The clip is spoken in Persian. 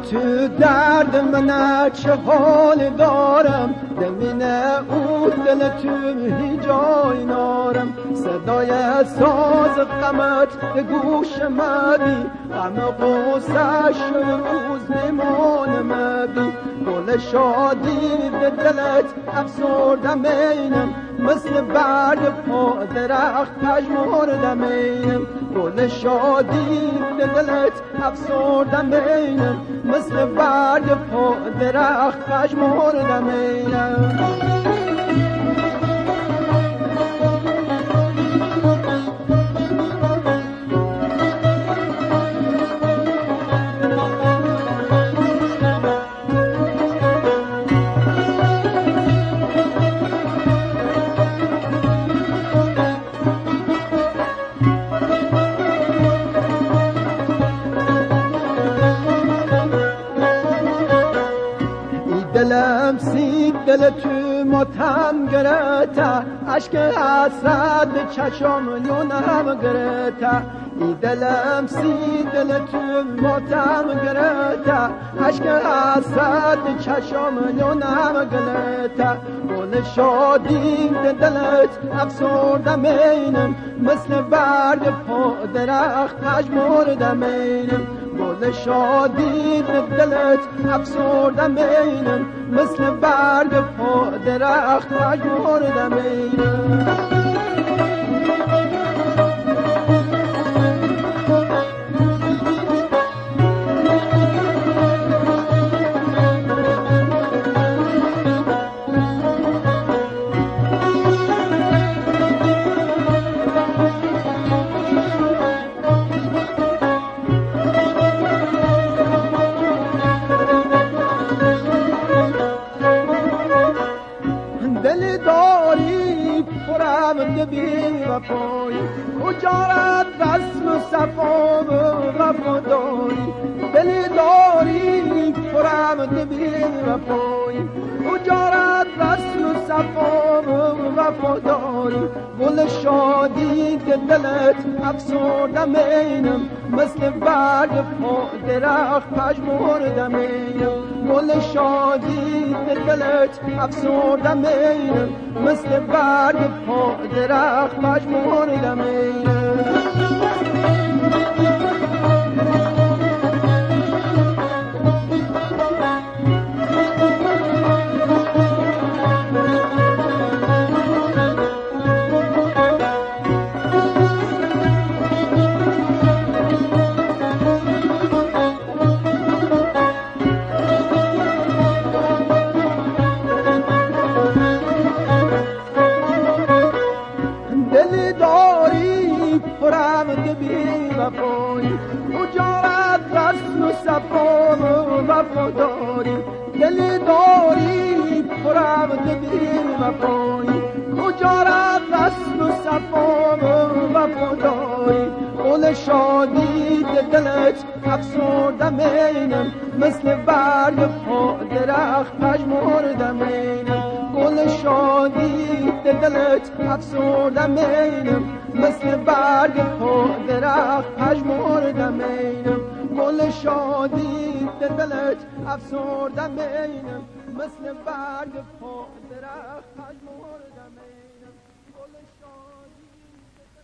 تو درد من چه حال دارم، دمینه او دل تو هی جای نارم. صدای ساز غمت به گوش مدی، غم قوسش روز نمان مدی. گل شادی به دلت افسردم اینم، مثل برگ پا درخت پژمردم اینم. گل شادی به دلت افسردم اینم، مثل برگ پا درخت پژمردم اینم. دلم سی دل تو ماتم گرفته، عشق حسرت چشم یونم گرفته. ای دلم سی دل تو ماتم گرفته، عشق حسرت چشم یونم گرفته. گل شادی به دلت افسردم اینم، مثل برگ پا درخت پژمردم اینم. گل شادی به دلت افسردم اینم، مثل برگ پا درخت پژمردم اینم. دل داری پرم بی وفایی، کجا رد رسم و صفا و وفاداری. دل داری پرم بی وفایی، کجا رد رسم و صفا و وفاداری. گل شادی که دلت افسردم اینم، مثل برگ پا درخت پژمردم اینم. گل شادی که دلت افسردم اینم، مثل برگ پا درخت پژمردم اینم. دل داری پرم بی وفایی، کجا رد رسم و صفا و وفاداری. دل داری پرم بی وفایی، کجا رد رسم و صفا و وفاداری. گل شادی دلت افسردم اینم، مثل برگ پا درخت پژمردم اینم. گل شادی دلت افسردم اینم، مثل برگ پا درخت پژمردم اینم. گل شادی دلت افسردم اینم، مثل برگ پا درخت پژمردم.